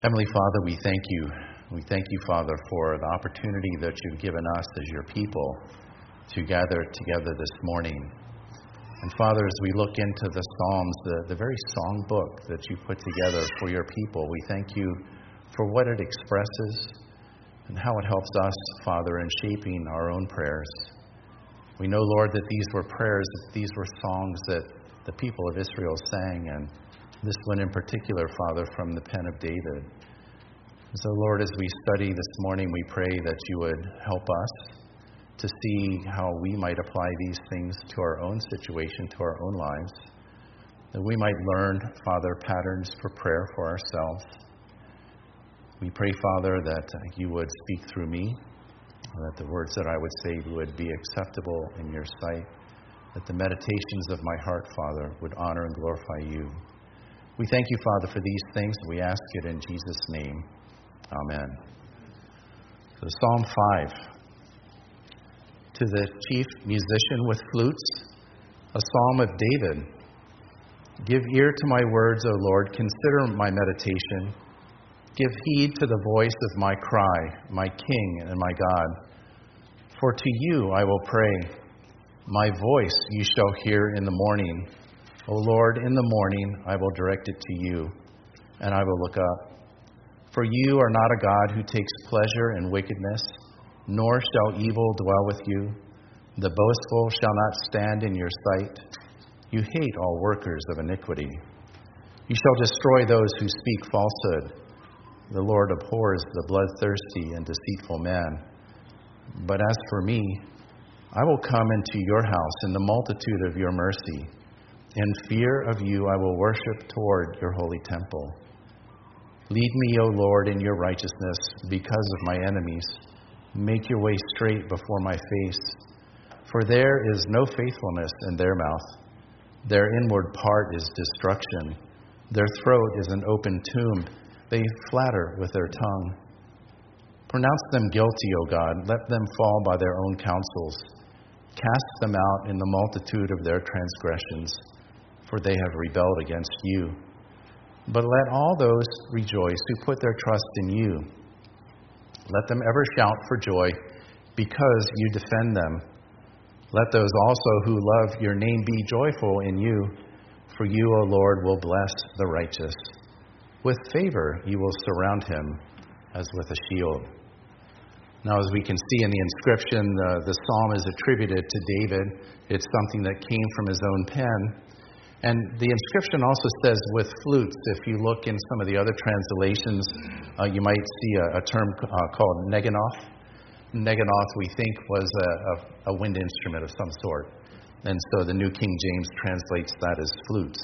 Heavenly Father, we thank you. We thank you, Father, for the opportunity that you've given us as your people to gather together this morning. And Father, as we look into the Psalms, the very song book that you put together for your people, we thank you for what it expresses and how it helps us, Father, in shaping our own prayers. We know, Lord, that these were prayers, that these were songs that the people of Israel sang, and this one in particular, Father, from the pen of David. So, Lord, as we study this morning, we pray that you would help us to see how we might apply these things to our own situation, to our own lives, that we might learn, Father, patterns for prayer for ourselves. We pray, Father, that you would speak through me, that the words that I would say would be acceptable in your sight, that the meditations of my heart, Father, would honor and glorify you. We thank you, Father, for these things. We ask it in Jesus' name. Amen. So Psalm 5. To the chief musician with flutes, a psalm of David. Give ear to my words, O Lord. Consider my meditation. Give heed to the voice of my cry, my King and my God. For to you I will pray. My voice you shall hear in the morning. O Lord, in the morning I will direct it to you, and I will look up. For you are not a God who takes pleasure in wickedness, nor shall evil dwell with you. The boastful shall not stand in your sight. You hate all workers of iniquity. You shall destroy those who speak falsehood. The Lord abhors the bloodthirsty and deceitful man. But as for me, I will come into your house in the multitude of your mercy. In fear of you I will worship toward your holy temple. Lead me, O Lord, in your righteousness because of my enemies. Make your way straight before my face. For there is no faithfulness in their mouth. Their inward part is destruction. Their throat is an open tomb. They flatter with their tongue. Pronounce them guilty, O God. Let them fall by their own counsels. Cast them out in the multitude of their transgressions, for they have rebelled against you. But let all those rejoice who put their trust in you. Let them ever shout for joy because you defend them. Let those also who love your name be joyful in you, for you, O Lord, will bless the righteous. With favor you will surround him as with a shield. Now, as we can see in the inscription, the psalm is attributed to David. It's something that came from his own pen. And the inscription also says with flutes. If you look in some of the other translations, you might see a term called neganoth. Neganoth, we think, was a wind instrument of some sort. And so the New King James translates that as flutes.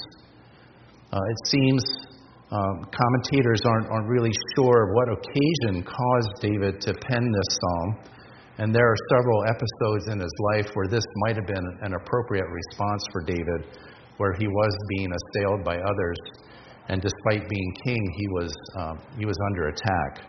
It seems commentators aren't really sure what occasion caused David to pen this psalm. And there are several episodes in his life where this might have been an appropriate response for David, where he was being assailed by others, and despite being king, he was under attack.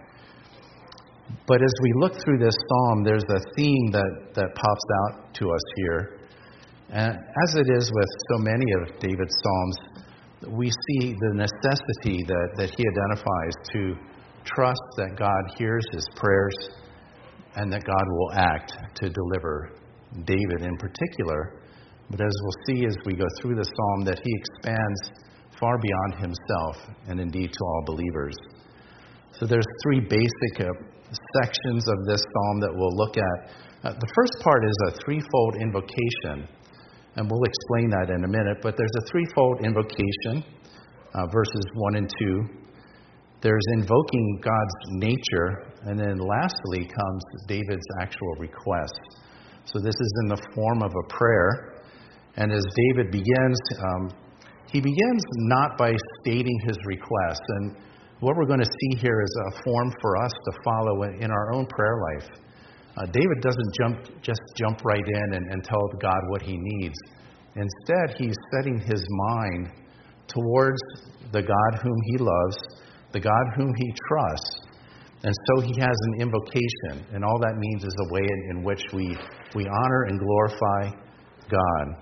But as we look through this psalm, there's a theme that pops out to us here. And as it is with so many of David's psalms, we see the necessity that he identifies to trust that God hears his prayers and that God will act to deliver David in particular. But as we'll see as we go through the psalm, that he expands far beyond himself and indeed to all believers. So there's three basic sections of this psalm that we'll look at. The first part is a threefold invocation, and we'll explain that in a minute. But there's a threefold invocation, verses 1 and 2. There's invoking God's nature, and then lastly comes David's actual request. So this is in the form of a prayer. And as David begins, he begins not by stating his request. And what we're going to see here is a form for us to follow in our own prayer life. David doesn't just jump right in and tell God what he needs. Instead, he's setting his mind towards the God whom he loves, the God whom he trusts. And so he has an invocation. And all that means is a way in which we honor and glorify God.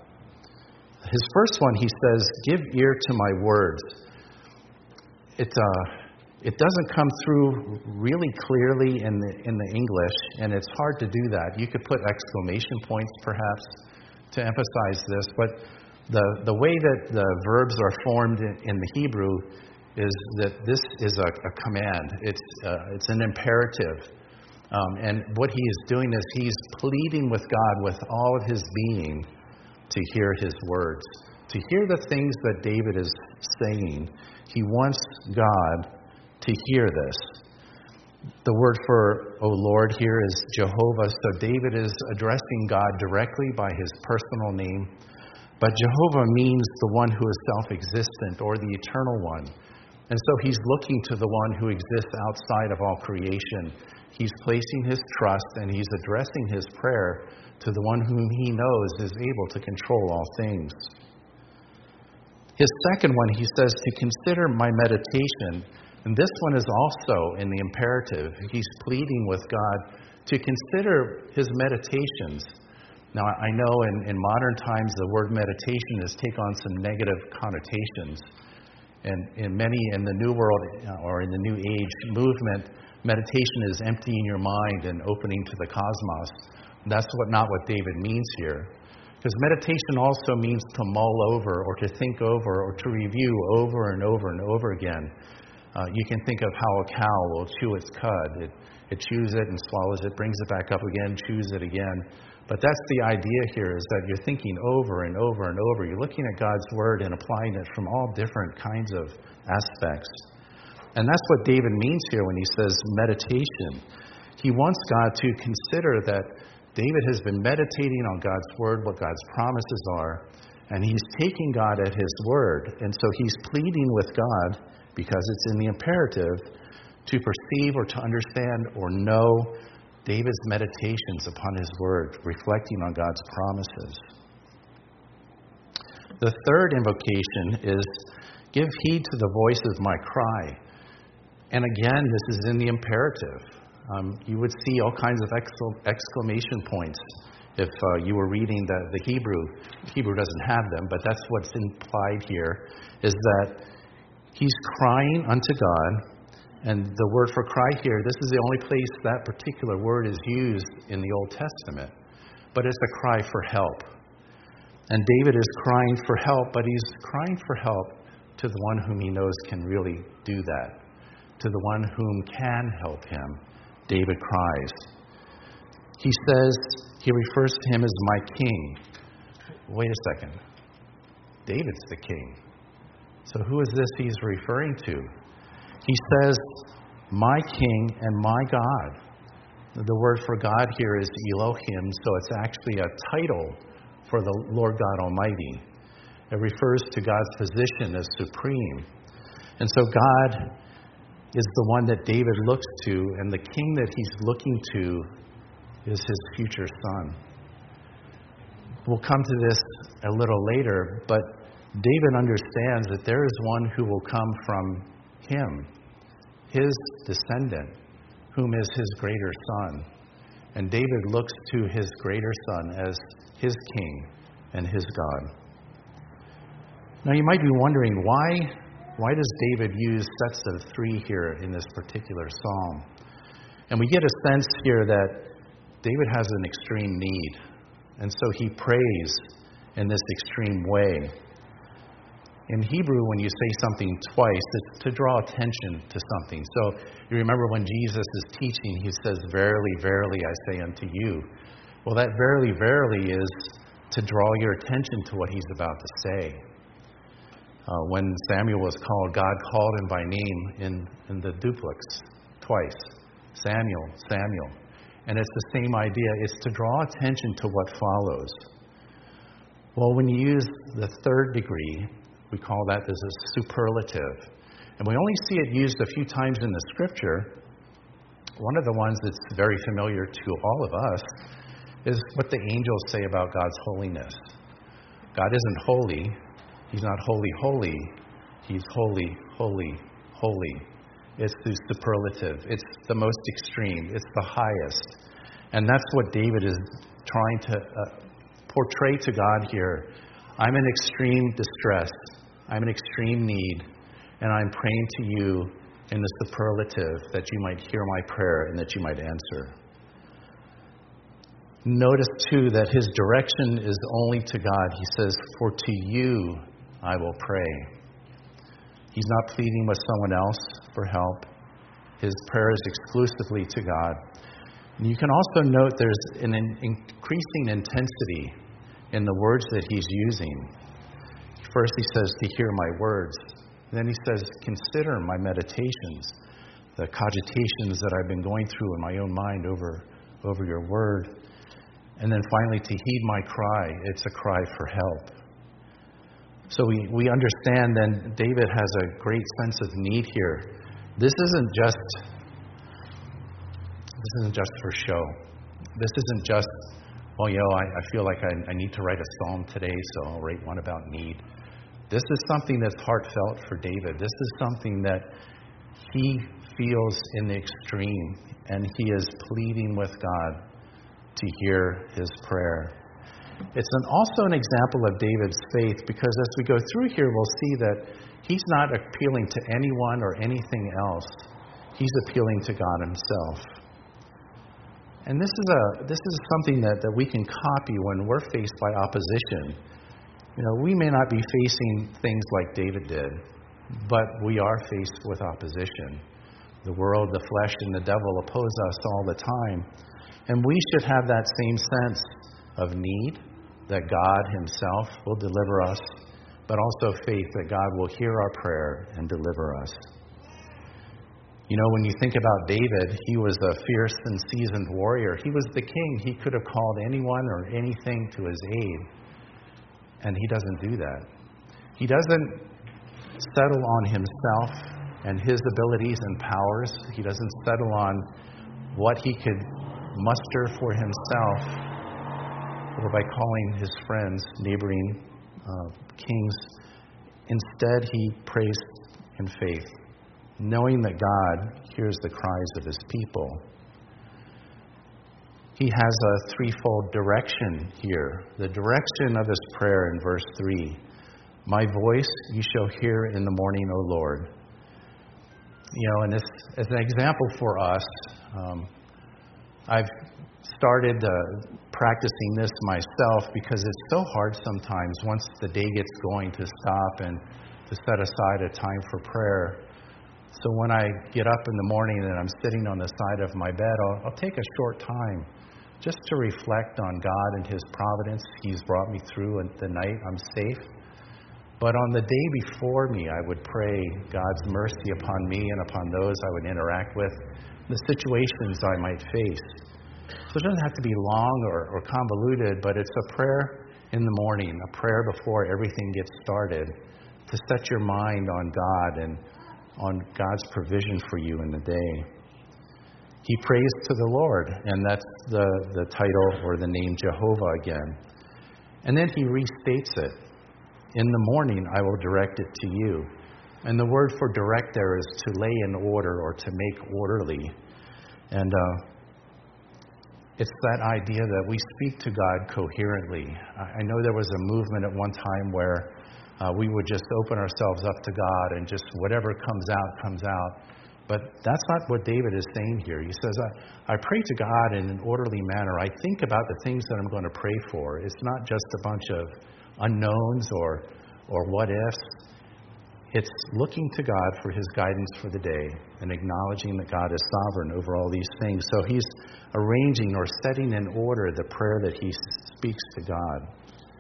His first one, he says, give ear to my words. It doesn't come through really clearly in the English, and it's hard to do that. You could put exclamation points, perhaps, to emphasize this, but the way that the verbs are formed in the Hebrew is that this is a command. It's an imperative. And what he is doing is he's pleading with God with all of his being to hear his words, to hear the things that David is saying. He wants God to hear this. The word for, O Lord, here is Jehovah. So David is addressing God directly by his personal name. But Jehovah means the one who is self-existent, or the eternal one. And so he's looking to the one who exists outside of all creation. He's placing his trust and he's addressing his prayer to the one whom he knows is able to control all things. His second one, he says, to consider my meditation. And this one is also in the imperative. He's pleading with God to consider his meditations. Now, I know in modern times the word meditation has taken on some negative connotations. And in the New World or in the New Age movement, meditation is emptying your mind and opening to the cosmos. That's not what David means here. Because meditation also means to mull over or to think over or to review over and over and over again. You can think of how a cow will chew its cud. It chews it and swallows it, brings it back up again, chews it again. But that's the idea here, is that you're thinking over and over and over. You're looking at God's Word and applying it from all different kinds of aspects. And that's what David means here when he says meditation. He wants God to consider that David has been meditating on God's Word, what God's promises are, and he's taking God at his word. And so he's pleading with God, because it's in the imperative, to perceive or to understand or know David's meditations upon his word, reflecting on God's promises. The third invocation is, give heed to the voice of my cry. And again, this is in the imperative. You would see all kinds of exclamation points if you were reading the Hebrew. Hebrew doesn't have them, but that's what's implied here, is that he's crying unto God. And the word for cry here, this is the only place that particular word is used in the Old Testament. But it's a cry for help. And David is crying for help, but he's crying for help to the one whom he knows can really do that. To the one whom can help him. David cries. He says, he refers to him as my king. Wait a second. David's the king. So who is this he's referring to? He says, my king and my God. The word for God here is Elohim, so it's actually a title for the Lord God Almighty. It refers to God's position as supreme. And so God is the one that David looks to, and the king that he's looking to is his future son. We'll come to this a little later, but David understands that there is one who will come from him, his descendant, whom is his greater son. And David looks to his greater son as his king and his God. Now you might be wondering, why does David use sets of three here in this particular psalm? And we get a sense here that David has an extreme need. And so he prays in this extreme way. In Hebrew, when you say something twice, it's to draw attention to something. So you remember when Jesus is teaching, he says, verily, verily, I say unto you. Well, that verily, verily is to draw your attention to what he's about to say. When Samuel was called, God called him by name in the duplex twice. Samuel, Samuel. And it's the same idea. It's to draw attention to what follows. Well, when you use the third degree, we call that as a superlative. And we only see it used a few times in the Scripture. One of the ones that's very familiar to all of us is what the angels say about God's holiness. God isn't holy. He's not holy, holy. He's holy, holy, holy. It's the superlative. It's the most extreme. It's the highest. And that's what David is trying to portray to God here. I'm in extreme distress. I'm in extreme need. And I'm praying to you in the superlative, that you might hear my prayer and that you might answer. Notice, too, that his direction is only to God. He says, for to you I will pray. He's not pleading with someone else for help. His prayer is exclusively to God. And you can also note there's an increasing intensity in the words that he's using. First he says, to hear my words. Then he says, consider my meditations, the cogitations that I've been going through in my own mind over your word. And then finally, to heed my cry. It's a cry for help. So we understand then David has a great sense of need here. This isn't just for show. This isn't just, well, I feel like I need to write a psalm today, so I'll write one about need. This is something that's heartfelt for David. This is something that he feels in the extreme, and he is pleading with God to hear his prayer. It's also an example of David's faith, because as we go through here, we'll see that he's not appealing to anyone or anything else. He's appealing to God himself. And this is something that we can copy when we're faced by opposition. We may not be facing things like David did, but we are faced with opposition. The world, the flesh, and the devil oppose us all the time. And we should have that same sense of need, that God himself will deliver us, but also faith that God will hear our prayer and deliver us. When you think about David, he was a fierce and seasoned warrior. He was the king. He could have called anyone or anything to his aid. And he doesn't do that. He doesn't settle on himself and his abilities and powers. He doesn't settle on what he could muster for himself, or by calling his friends, neighboring kings. Instead, he prays in faith, knowing that God hears the cries of his people. He has a threefold direction here. The direction of his prayer in verse 3. My voice you shall hear in the morning, O Lord. And this, as an example for us, I've started practicing this myself, because it's so hard sometimes once the day gets going to stop and to set aside a time for prayer. So when I get up in the morning and I'm sitting on the side of my bed, I'll take a short time just to reflect on God and his providence. He's brought me through the night. I'm safe. But on the day before me, I would pray God's mercy upon me and upon those I would interact with, the situations I might face. So it doesn't have to be long or convoluted, but it's a prayer in the morning, a prayer before everything gets started, to set your mind on God and on God's provision for you in the day. He prays to the Lord, and that's the title or the name Jehovah again. And then he restates it. In the morning I will direct it to you. And the word for direct there is to lay in order or to make orderly. And it's that idea that we speak to God coherently. I know there was a movement at one time where we would just open ourselves up to God and just whatever comes out, comes out. But that's not what David is saying here. He says, I pray to God in an orderly manner. I think about the things that I'm going to pray for. It's not just a bunch of unknowns or what ifs. It's looking to God for his guidance for the day and acknowledging that God is sovereign over all these things. So he's arranging or setting in order the prayer that he speaks to God.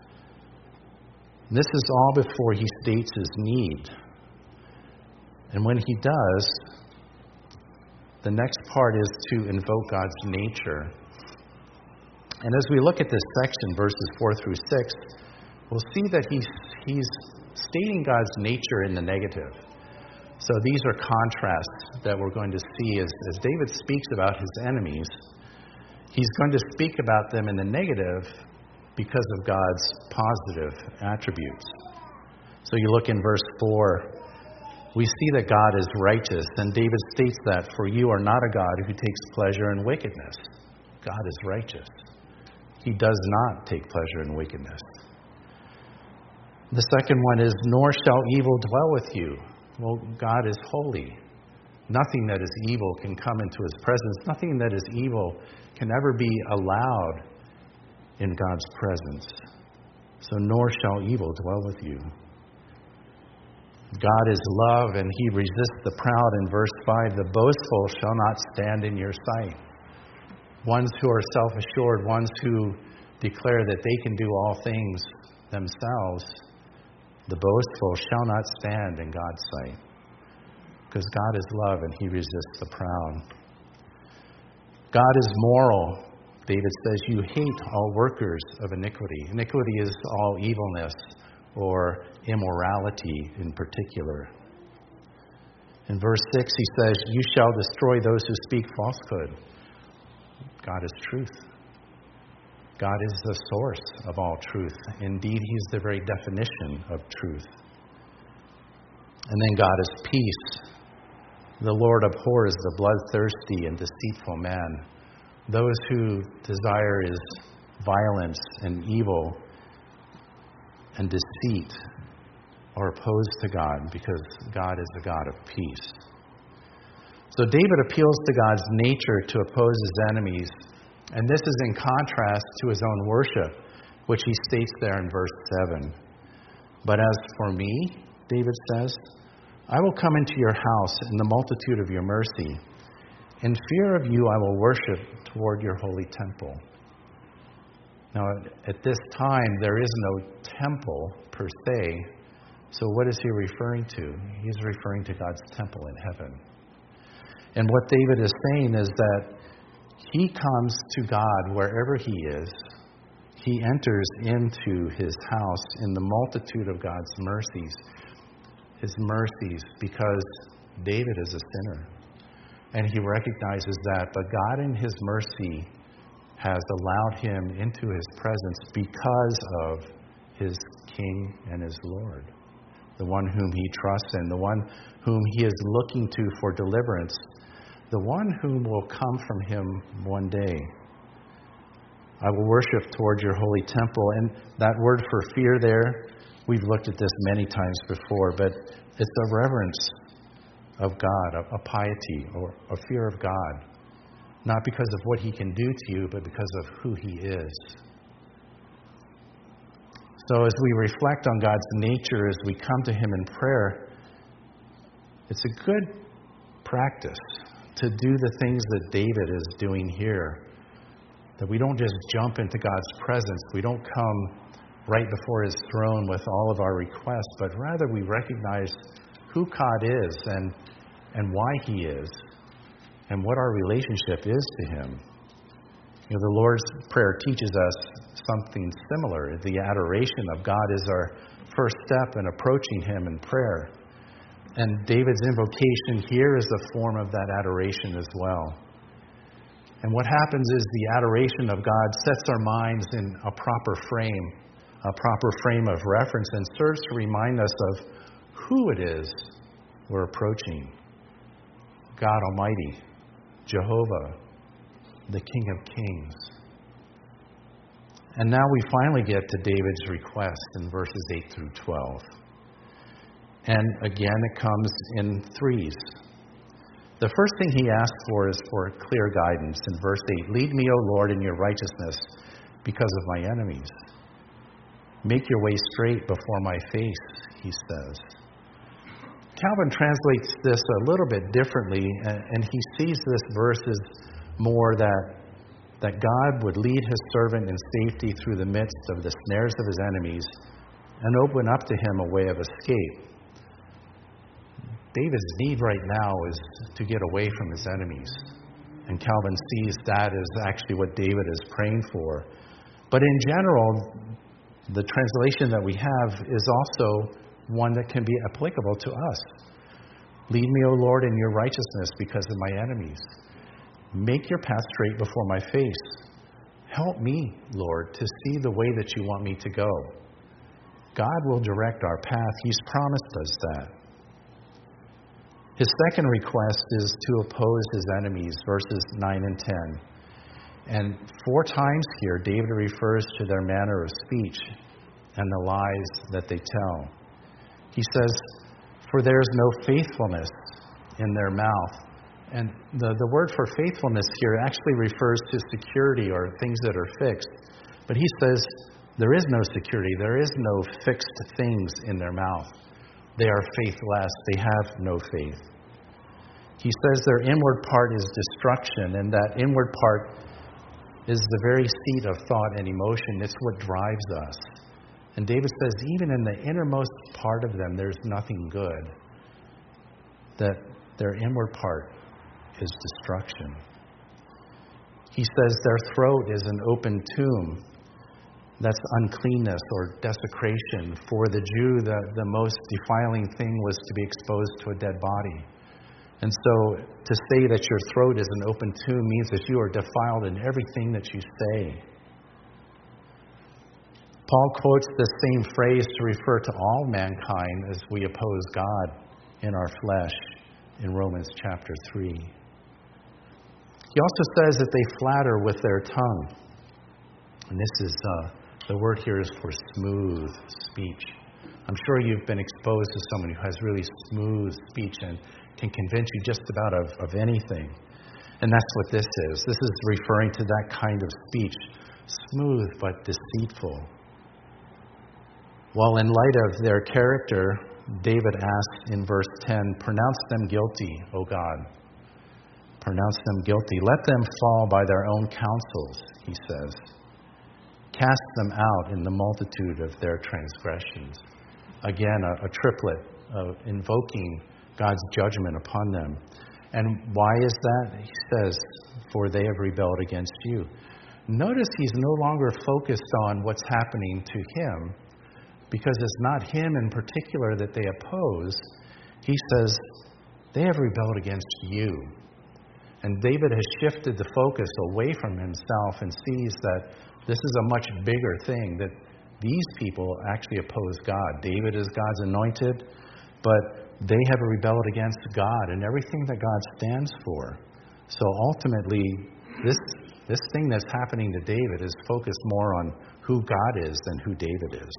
This is all before he states his need. And when he does, the next part is to invoke God's nature. And as we look at this section, verses 4 through 6, we'll see that he's stating God's nature in the negative. So these are contrasts that we're going to see as David speaks about his enemies. He's going to speak about them in the negative because of God's positive attributes. So you look in verse 4, we see that God is righteous, and David states that, for you are not a God who takes pleasure in wickedness. God is righteous. He does not take pleasure in wickedness. The second one is, nor shall evil dwell with you. Well, God is holy. Nothing that is evil can come into his presence. Nothing that is evil can ever be allowed in God's presence. So nor shall evil dwell with you. God is love, and he resists the proud. In verse 5, the boastful shall not stand in your sight. Ones who are self-assured, ones who declare that they can do all things themselves, the boastful shall not stand in God's sight. Because God is love, and he resists the proud. God is moral. David says, you hate all workers of iniquity. Iniquity is all evilness or immorality in particular. In verse 6, he says, you shall destroy those who speak falsehood. God is truth. God is the source of all truth. Indeed, he's the very definition of truth. And then God is peace. The Lord abhors the bloodthirsty and deceitful man. Those who desire is violence and evil and deceit are opposed to God, because God is a God of peace. So David appeals to God's nature to oppose his enemies, and this is in contrast to his own worship, which he states there in verse 7. But as for me, David says, I will come into your house in the multitude of your mercy. In fear of you I will worship toward your holy temple. Now, at this time, there is no temple per se. So what is he referring to? He's referring to God's temple in heaven. And what David is saying is that he comes to God wherever he is. He enters into his house in the multitude of God's mercies. His mercies, because David is a sinner. And he recognizes that. But God in his mercy has allowed him into his presence because of his King and his Lord. The one whom he trusts in, the one whom he is looking to for deliverance, the one whom will come from him one day. I will worship toward your holy temple. And that word for fear there, we've looked at this many times before, but it's a reverence of God, a piety or a fear of God. Not because of what he can do to you, but because of who he is. So as we reflect on God's nature, as we come to him in prayer, it's a good practice to do the things that David is doing here. That we don't just jump into God's presence. We don't come right before his throne with all of our requests, but rather we recognize who God is and why he is and what our relationship is to him. You know, the Lord's Prayer teaches us something similar. The adoration of God is our first step in approaching him in prayer. And David's invocation here is a form of that adoration as well. And what happens is the adoration of God sets our minds in a proper frame of reference, and serves to remind us of who it is we're approaching. God Almighty, Jehovah, the King of Kings. And now we finally get to David's request in verses 8 through 12. And again, it comes in threes. The first thing he asks for is for clear guidance. In verse 8, lead me, O Lord, in your righteousness because of my enemies. Make your way straight before my face, he says. Calvin translates this a little bit differently, and he sees this verse as more that God would lead his servant in safety through the midst of the snares of his enemies and open up to him a way of escape. David's need right now is to get away from his enemies. And Calvin sees that as actually what David is praying for. But in general, the translation that we have is also one that can be applicable to us. Lead me, O Lord, in your righteousness because of my enemies. Make your path straight before my face. Help me, Lord, to see the way that you want me to go. God will direct our path. He's promised us that. His second request is to oppose his enemies, verses 9 and 10. And 4 times here, David refers to their manner of speech and the lies that they tell. He says, for there is no faithfulness in their mouth. And the word for faithfulness here actually refers to security or things that are fixed. But he says there is no security. There is no fixed things in their mouth. They are faithless. They have no faith. He says their inward part is destruction, and that inward part is the very seat of thought and emotion. It's what drives us. And David says even in the innermost part of them, there's nothing good. That their inward part is destruction. He says their throat is an open tomb. That's uncleanness or desecration. For the Jew, the most defiling thing was to be exposed to a dead body. And so to say that your throat is an open tomb means that you are defiled in everything that you say. Paul quotes the same phrase to refer to all mankind as we oppose God in our flesh in Romans chapter 3. He also says that they flatter with their tongue. And this is, the word here is for smooth speech. I'm sure you've been exposed to someone who has really smooth speech and can convince you just about of anything. And that's what this is. This is referring to that kind of speech. Smooth but deceitful. Well, in light of their character, David asks in verse 10, pronounce them guilty, O God. Pronounce them guilty. Let them fall by their own counsels, he says. Cast them out in the multitude of their transgressions. Again, a triplet of invoking God's judgment upon them. And why is that? He says, for they have rebelled against you. Notice he's no longer focused on what's happening to him, because it's not him in particular that they oppose. He says, they have rebelled against you. And David has shifted the focus away from himself and sees that this is a much bigger thing, that these people actually oppose God. David is God's anointed, but they have rebelled against God and everything that God stands for. So ultimately, this thing that's happening to David is focused more on who God is than who David is.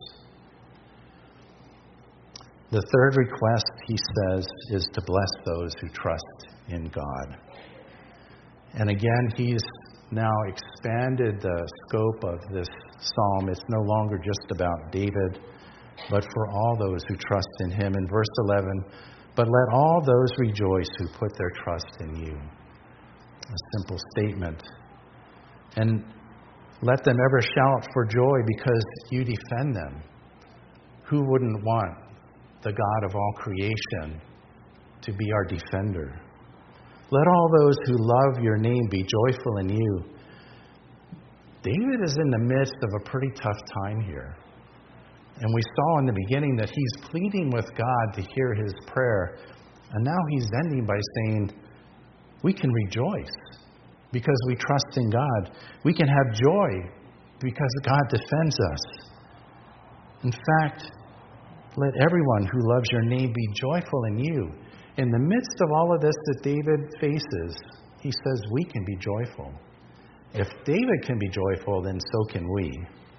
The third request, he says, is to bless those who trust in God. And again, he's now expanded the scope of this psalm. It's no longer just about David, but for all those who trust in him. In verse 11, but let all those rejoice who put their trust in you. A simple statement. And let them ever shout for joy because you defend them. Who wouldn't want the God of all creation to be our defender? Let all those who love your name be joyful in you. David is in the midst of a pretty tough time here. And we saw in the beginning that he's pleading with God to hear his prayer. And now he's ending by saying, we can rejoice because we trust in God. We can have joy because God defends us. In fact, let everyone who loves your name be joyful in you. In the midst of all of this that David faces, he says we can be joyful. If David can be joyful, then so can we.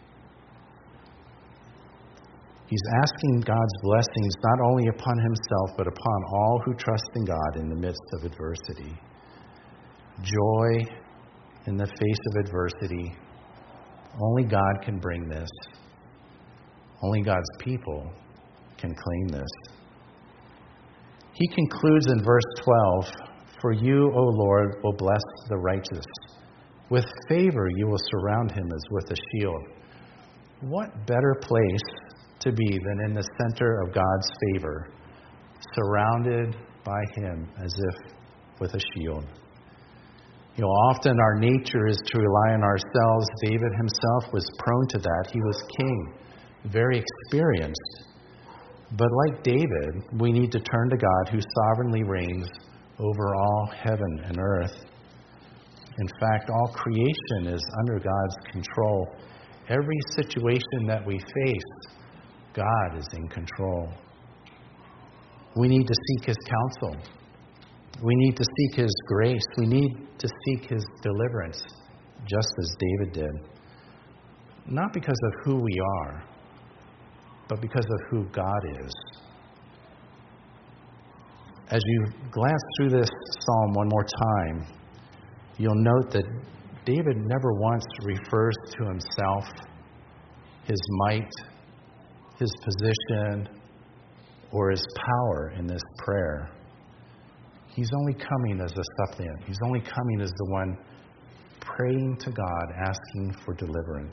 He's asking God's blessings not only upon himself, but upon all who trust in God in the midst of adversity. Joy in the face of adversity. Only God can bring this. Only God's people can claim this. He concludes in verse 12, for you, O Lord, will bless the righteous. With favor you will surround him as with a shield. What better place to be than in the center of God's favor, surrounded by him as if with a shield. You know, often our nature is to rely on ourselves. David himself was prone to that. He was king, very experienced. But like David, we need to turn to God who sovereignly reigns over all heaven and earth. In fact, all creation is under God's control. Every situation that we face, God is in control. We need to seek his counsel. We need to seek his grace. We need to seek his deliverance, just as David did. Not because of who we are, but because of who God is. as you glance through this psalm one more time, you'll note that David never once refers to himself, his might, his position, or his power in this prayer. He's only coming as a suppliant. He's only coming as the one praying to God, asking for deliverance.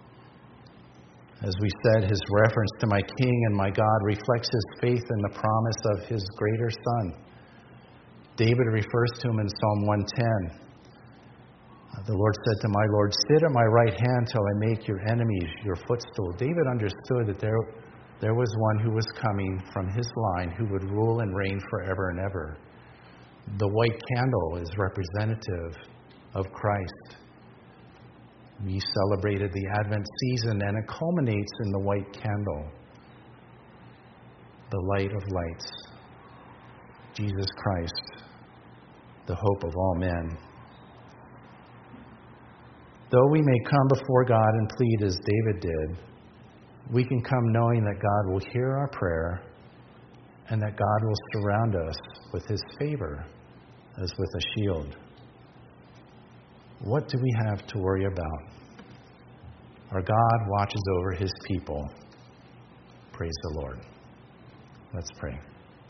As we said, his reference to my King and my God reflects his faith in the promise of his greater Son. David refers to him in Psalm 110. The Lord said to my Lord, sit at my right hand till I make your enemies your footstool. David understood that there was one who was coming from his line who would rule and reign forever and ever. The white candle is representative of Christ. We celebrated the Advent season, and it culminates in the white candle, the light of lights, Jesus Christ, the hope of all men. Though we may come before God and plead as David did, we can come knowing that God will hear our prayer and that God will surround us with his favor as with a shield. What do we have to worry about? Our God watches over his people. Praise the Lord. Let's pray.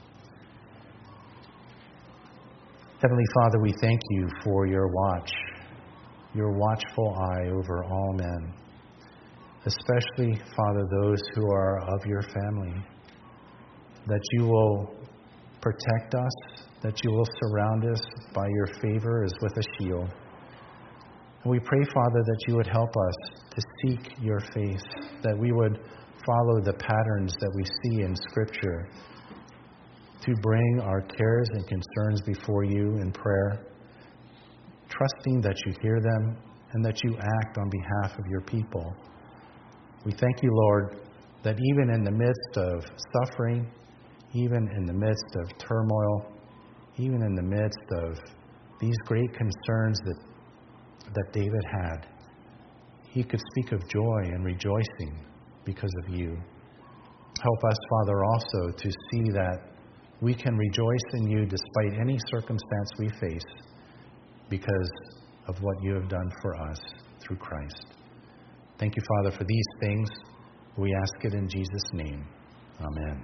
Heavenly Father, we thank you for your watch, your watchful eye over all men, especially, Father, those who are of your family, that you will protect us, that you will surround us by your favor as with a shield. And we pray, Father, that you would help us to seek your face, that we would follow the patterns that we see in Scripture, to bring our cares and concerns before you in prayer, trusting that you hear them and that you act on behalf of your people. We thank you, Lord, that even in the midst of suffering, even in the midst of turmoil, even in the midst of these great concerns that David had, he could speak of joy and rejoicing because of you. Help us, Father, also to see that we can rejoice in you despite any circumstance we face because of what you have done for us through Christ. Thank you, Father, for these things. We ask it in Jesus' name. Amen.